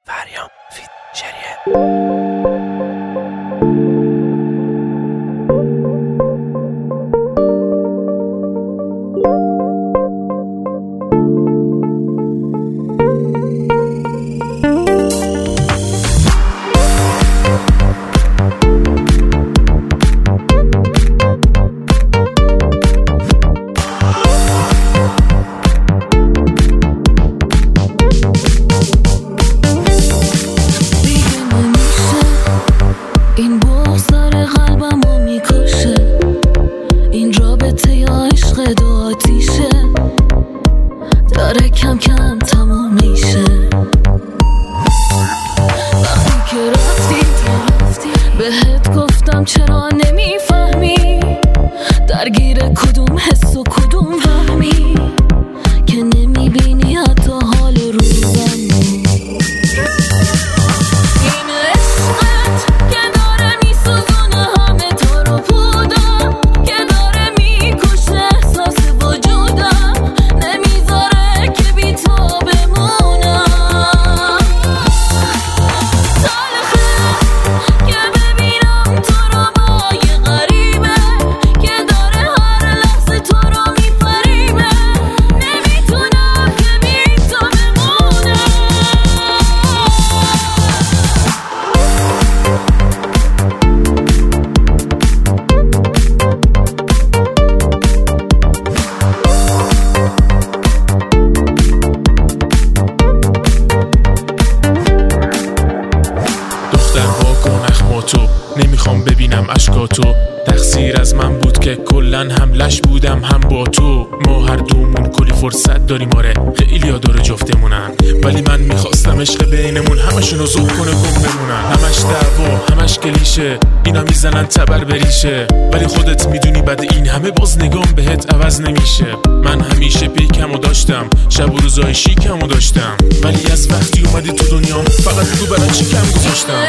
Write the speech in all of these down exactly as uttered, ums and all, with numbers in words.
فریام فیت شریه. این بغض داره قلبمو میکشه، این رابطه یا عشق دو آتیشه، داره کم کم تموم میشه. وقتی که رفتی بهت گفتم چرا نمیفهمی، درگیر کدوم حس و کدوم وهمی، که نمیبینی حتی حال روزم. نمیخوام ببینم اشکاتو، تقصیر از من بود که کلن هم لش بودم هم با تو. ما هر دومون کلی فرصت داریم، آره خیلی ها داره جفتمونن، ولی من میخواستم عشق بینمون همشونو زود کنه گم بمونن. همش دعوا همش کلیشه، اینا میزنن تبر بریشه، ولی خودت میدونی بعد این همه باز نگام بهت عوض نمیشه. من همیشه پیکمو داشتم، شب و روزای شیکمو داشتم، ولی از وقتی اومدی تو دنیام فقط بگو برای چی کم گذاشتم.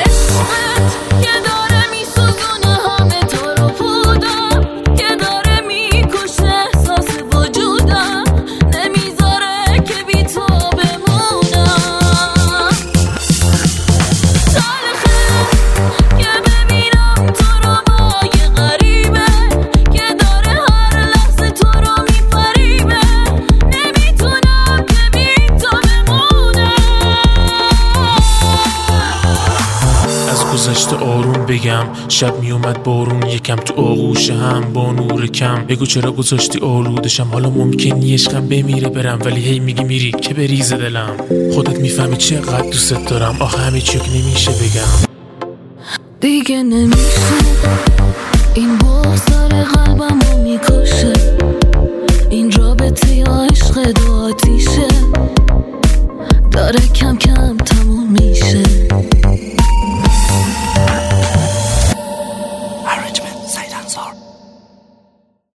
گذشته آروم بگم، شب می اومد بارون یکم تو آغوش هم با نور کم. بگو چرا گذاشتی آلودشم، حالا ممکنی عشقم بمیره برم، ولی هی میگی میری که بریزه دلم. خودت میفهمی چقدر دوست دارم، آخه همه چیو که نمیشه بگم. دیگه نمیشه، این بغض داره قلبمو میکشه، این رابطه یا عشق دو آتیشه، داره کم کم